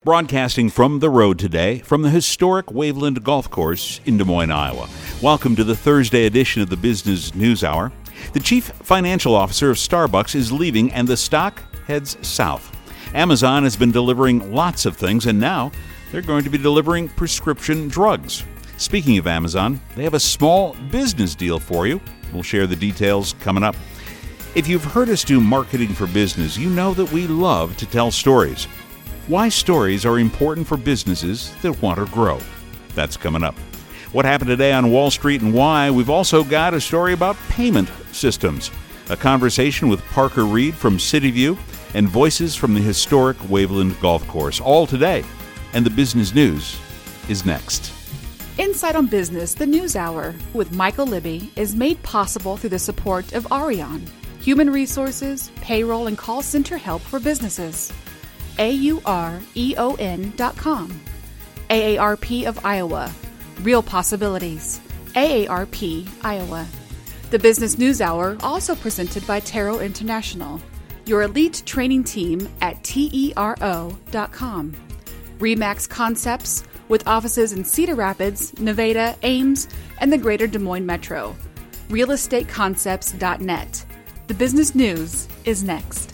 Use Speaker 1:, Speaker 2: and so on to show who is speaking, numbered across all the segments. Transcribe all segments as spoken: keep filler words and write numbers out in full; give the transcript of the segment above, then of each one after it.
Speaker 1: Broadcasting from the road today from the historic Waveland Golf Course in Des Moines, Iowa. Welcome to the Thursday edition of the Business News Hour. The chief financial officer of Starbucks is leaving and the stock heads south. Amazon has been delivering lots of things and now they're going to be delivering prescription drugs. Speaking of Amazon, they have a small business deal for you. We'll share the details coming up. If you've heard us do marketing for business, you know that we love to tell stories. Why stories are important for businesses that want to grow. That's coming up. What happened today on Wall Street and why? We've also got a story about payment systems, a conversation with Parker Reed from CityView, and voices from the historic Waveland Golf Course. All today, and the business news is next.
Speaker 2: Insight on Business, the News Hour, with Michael Libby, is made possible through the support of Arion, human resources, payroll, and call center help for businesses. A U R E O N dot com. A A R P of Iowa. Real Possibilities. A A R P, Iowa. The Business News Hour, also presented by Tero International, your elite training team at T E R O dot com. Remax Concepts, with offices in Cedar Rapids, Nevada, Ames, and the greater Des Moines Metro. real estate concepts dot net. The business news is next.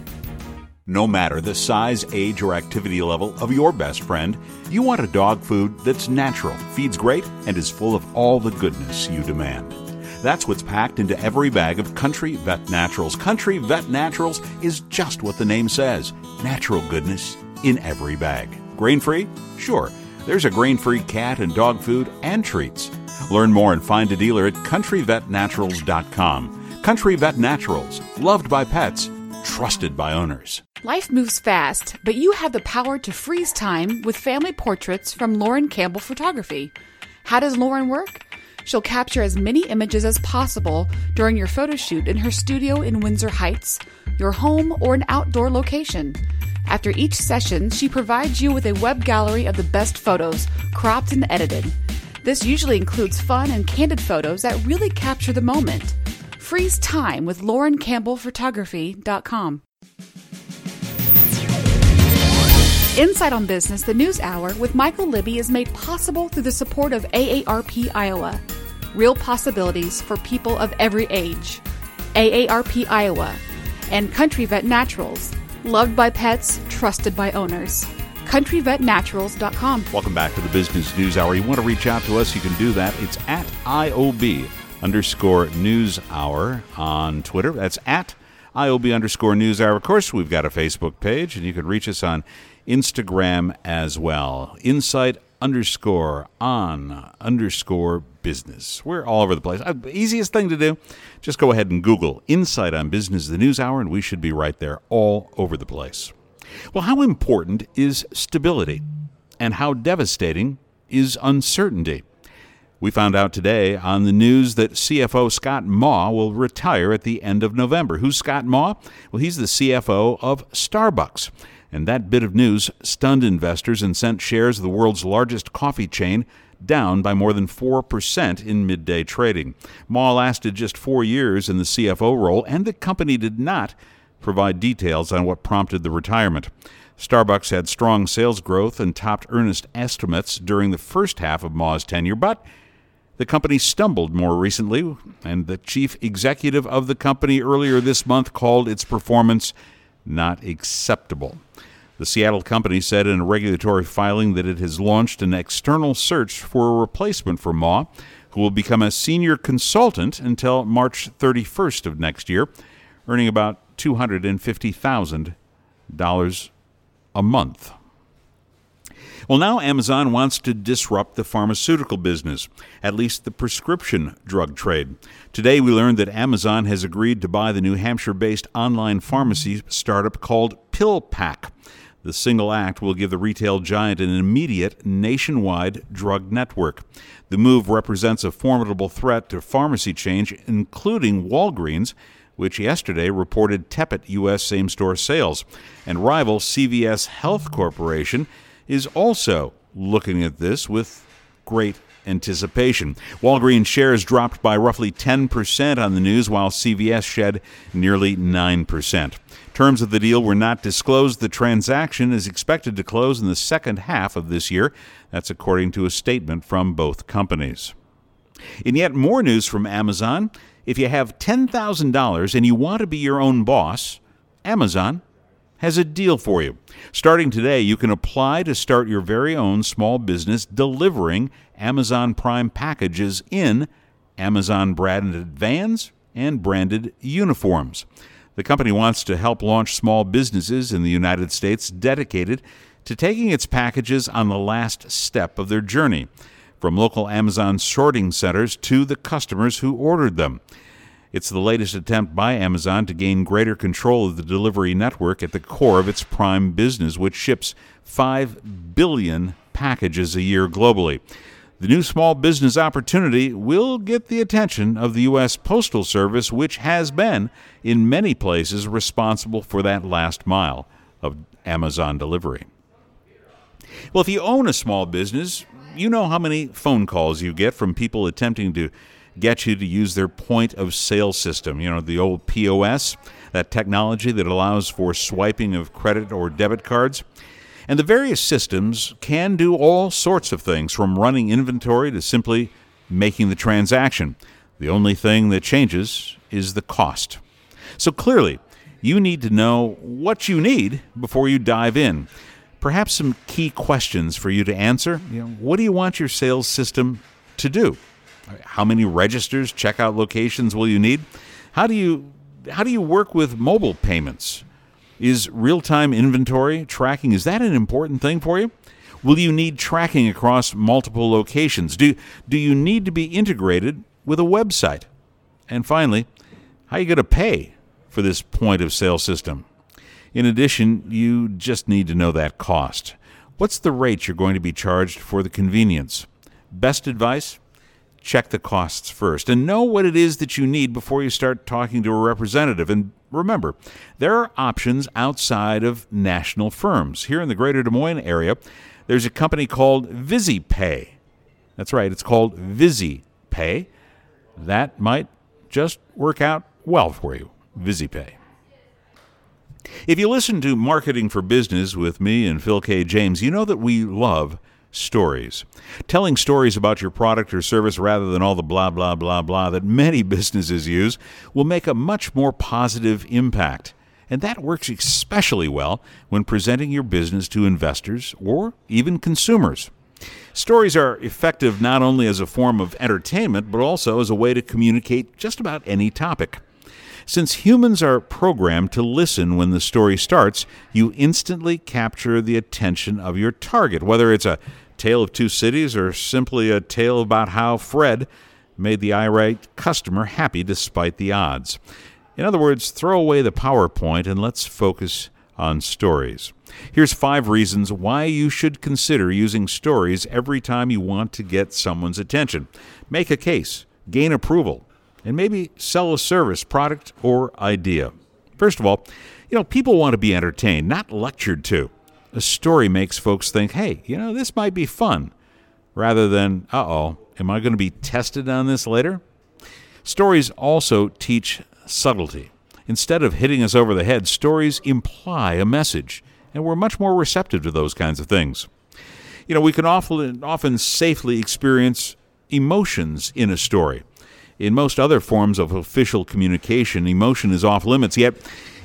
Speaker 1: No matter the size, age, or activity level of your best friend, you want a dog food that's natural, feeds great, and is full of all the goodness you demand. That's what's packed into every bag of Country Vet Naturals. Country Vet Naturals is just what the name says. Natural goodness in every bag. Grain-free? Sure. There's a grain-free cat and dog food and treats. Learn more and find a dealer at country vet naturals dot com. Country Vet Naturals, loved by pets, trusted by owners.
Speaker 2: Life moves fast, but you have the power to freeze time with family portraits from Lauren Campbell Photography. How does Lauren work? She'll capture as many images as possible during your photo shoot in her studio in Windsor Heights, your home, or an outdoor location. After each session, she provides you with a web gallery of the best photos, cropped and edited. This usually includes fun and candid photos that really capture the moment. Freeze time with Lauren Campbell Photography dot com. Insight on Business, the News Hour, with Michael Libby is made possible through the support of A A R P Iowa. Real possibilities for people of every age. A A R P Iowa. And Country Vet Naturals. Loved by pets, trusted by owners. country vet naturals dot com.
Speaker 1: Welcome back to the Business News Hour. You want to reach out to us, you can do that. It's at I O B underscore News Hour on Twitter. That's at I O B underscore News Hour. Of course, we've got a Facebook page, and you can reach us on Instagram as well. Insight underscore on underscore business. We're all over the place. Uh, easiest thing to do, just go ahead and Google Insight on Business, the News Hour, and we should be right there all over the place. Well, how important is stability? And how devastating is uncertainty? We found out today on the news that C F O Scott Maw will retire at the end of November. Who's Scott Maw? Well, he's the C F O of Starbucks. And that bit of news stunned investors and sent shares of the world's largest coffee chain down by more than four percent in midday trading. Maw lasted just four years in the C F O role, and the company did not provide details on what prompted the retirement. Starbucks had strong sales growth and topped earnest estimates during the first half of Maw's tenure, but the company stumbled more recently, and the chief executive of the company earlier this month called its performance not acceptable. The Seattle company said in a regulatory filing that it has launched an external search for a replacement for Maw, who will become a senior consultant until March thirty-first of next year, earning about two hundred fifty thousand dollars a month. Well, now Amazon wants to disrupt the pharmaceutical business, at least the prescription drug trade. Today we learned that Amazon has agreed to buy the New Hampshire-based online pharmacy startup called PillPack. The single act will give the retail giant an immediate nationwide drug network. The move represents a formidable threat to pharmacy chains, including Walgreens, which yesterday reported tepid U S same-store sales. And rival C V S Health Corporation is also looking at this with great anticipation. Walgreens shares dropped by roughly ten percent on the news, while C V S shed nearly nine percent. Terms of the deal were not disclosed. The transaction is expected to close in the second half of this year. That's according to a statement from both companies. In yet more news from Amazon, if you have ten thousand dollars and you want to be your own boss, Amazon has a deal for you. Starting today, you can apply to start your very own small business delivering Amazon Prime packages in Amazon-branded vans and branded uniforms. The company wants to help launch small businesses in the United States dedicated to taking its packages on the last step of their journey, from local Amazon sorting centers to the customers who ordered them. It's the latest attempt by Amazon to gain greater control of the delivery network at the core of its Prime business, which ships five billion packages a year globally. The new small business opportunity will get the attention of the U S Postal Service, which has been, in many places, responsible for that last mile of Amazon delivery. Well, if you own a small business, you know how many phone calls you get from people attempting to get you to use their point-of-sale system, you know, the old P O S, that technology that allows for swiping of credit or debit cards. And the various systems can do all sorts of things, from running inventory to simply making the transaction. The only thing that changes is the cost. So clearly, you need to know what you need before you dive in. Perhaps some key questions for you to answer. You know, what do you want your sales system to do? How many registers, checkout locations will you need? How do you how do you work with mobile payments? Is real-time inventory tracking, is that an important thing for you? Will you need tracking across multiple locations? Do, do you need to be integrated with a website? And finally, how are you going to pay for this point-of-sale system? In addition, you just need to know that cost. What's the rate you're going to be charged for the convenience? Best advice? Check the costs first and know what it is that you need before you start talking to a representative. And remember, there are options outside of national firms. Here in the greater Des Moines area, there's a company called VisiPay. That's right, it's called VisiPay. That might just work out well for you, VisiPay. If you listen to Marketing for Business with me and Phil K. James, you know that we love stories. Telling stories about your product or service rather than all the blah, blah, blah, blah that many businesses use will make a much more positive impact. And that works especially well when presenting your business to investors or even consumers. Stories are effective not only as a form of entertainment, but also as a way to communicate just about any topic. Since humans are programmed to listen when the story starts, you instantly capture the attention of your target, whether it's a tale of two cities or simply a tale about how Fred made the irate customer happy despite the odds. In other words, throw away the PowerPoint and let's focus on stories. Here's five reasons why you should consider using stories every time you want to get someone's attention. Make a case, gain approval, and maybe sell a service, product, or idea. First of all, you know, people want to be entertained, not lectured to. A story makes folks think, hey, you know, this might be fun, rather than, uh-oh, am I going to be tested on this later? Stories also teach subtlety. Instead of hitting us over the head, stories imply a message, and we're much more receptive to those kinds of things. You know, we can often, often safely experience emotions in a story. In most other forms of official communication, emotion is off limits, yet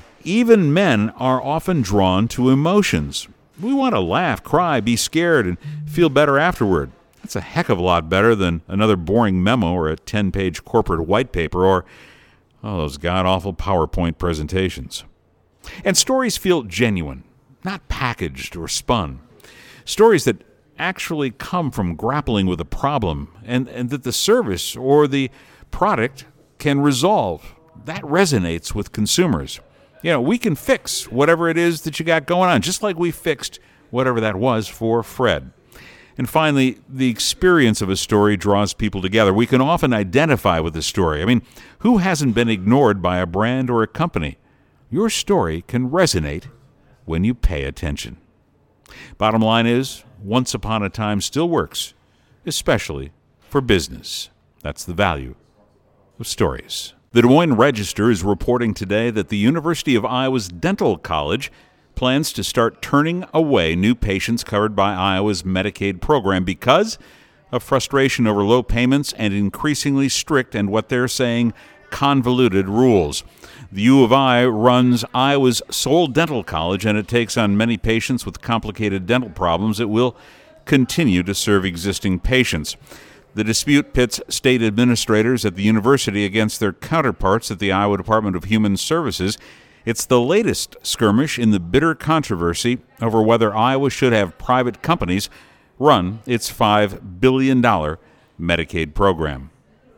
Speaker 1: even men are often drawn to emotions. We want to laugh, cry, be scared, and feel better afterward. That's a heck of a lot better than another boring memo or a ten-page corporate white paper or, oh, those god-awful PowerPoint presentations. And stories feel genuine, not packaged or spun. Stories that actually come from grappling with a problem and, and that the service or the product can resolve. That resonates with consumers. You know, we can fix whatever it is that you got going on, just like we fixed whatever that was for Fred. And finally, the experience of a story draws people together. We can often identify with the story. I mean, who hasn't been ignored by a brand or a company? Your story can resonate when you pay attention. Bottom line is, once upon a time still works, especially for business. That's the value of stories. The Des Moines Register is reporting today that the University of Iowa's Dental College plans to start turning away new patients covered by Iowa's Medicaid program because of frustration over low payments and increasingly strict and what they're saying convoluted rules. The U of I runs Iowa's sole dental college, and it takes on many patients with complicated dental problems. It will continue to serve existing patients. The dispute pits state administrators at the university against their counterparts at the Iowa Department of Human Services. It's the latest skirmish in the bitter controversy over whether Iowa should have private companies run its five billion dollars Medicaid program.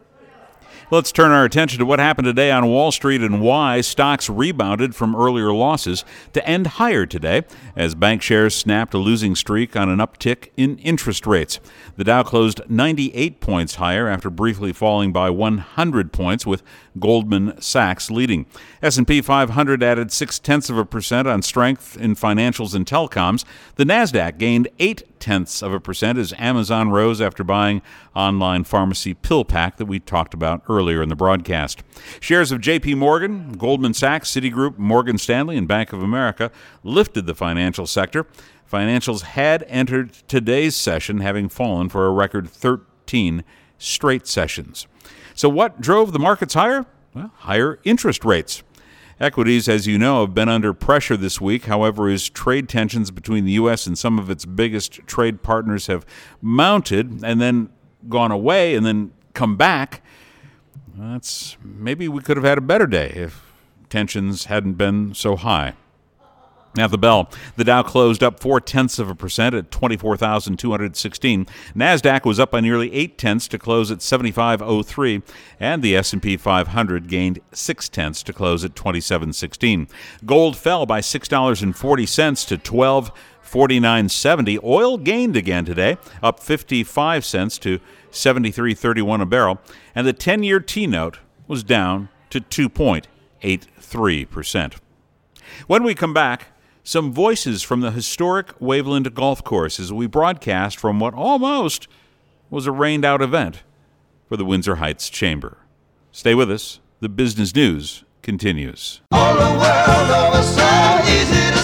Speaker 1: Let's turn our attention to what happened today on Wall Street and why stocks rebounded from earlier losses to end higher today as bank shares snapped a losing streak on an uptick in interest rates. The Dow closed ninety-eight points higher after briefly falling by one hundred points, with Goldman Sachs leading. S and P five hundred added six-tenths of a percent on strength in financials and telecoms. The Nasdaq gained eight-tenths of a percent as Amazon rose after buying online pharmacy PillPack that we talked about earlier in the broadcast. Shares of J P Morgan, Goldman Sachs, Citigroup, Morgan Stanley, and Bank of America lifted the financial sector. Financials had entered today's session having fallen for a record thirteen straight sessions. So what drove the markets higher? Well, higher interest rates. Equities, as you know, have been under pressure this week. However, as trade tensions between the U S and some of its biggest trade partners have mounted and then gone away and then come back, that's maybe we could have had a better day if tensions hadn't been so high. At the bell, the Dow closed up four-tenths of a percent at twenty-four thousand two hundred sixteen. Nasdaq was up by nearly eight-tenths to close at seventy-five oh three, and the S and P five hundred gained six-tenths to close at twenty-seven sixteen. Gold fell by six dollars and forty cents to twelve forty-nine seventy. Oil gained again today, up fifty-five cents to seventy-three thirty-one a barrel, and the ten-year T-note was down to two point eight three percent. When we come back, some voices from the historic Waveland Golf Course as we broadcast from what almost was a rained-out event for the Windsor Heights Chamber. Stay with us. The business news continues.
Speaker 3: All the world over, so easy to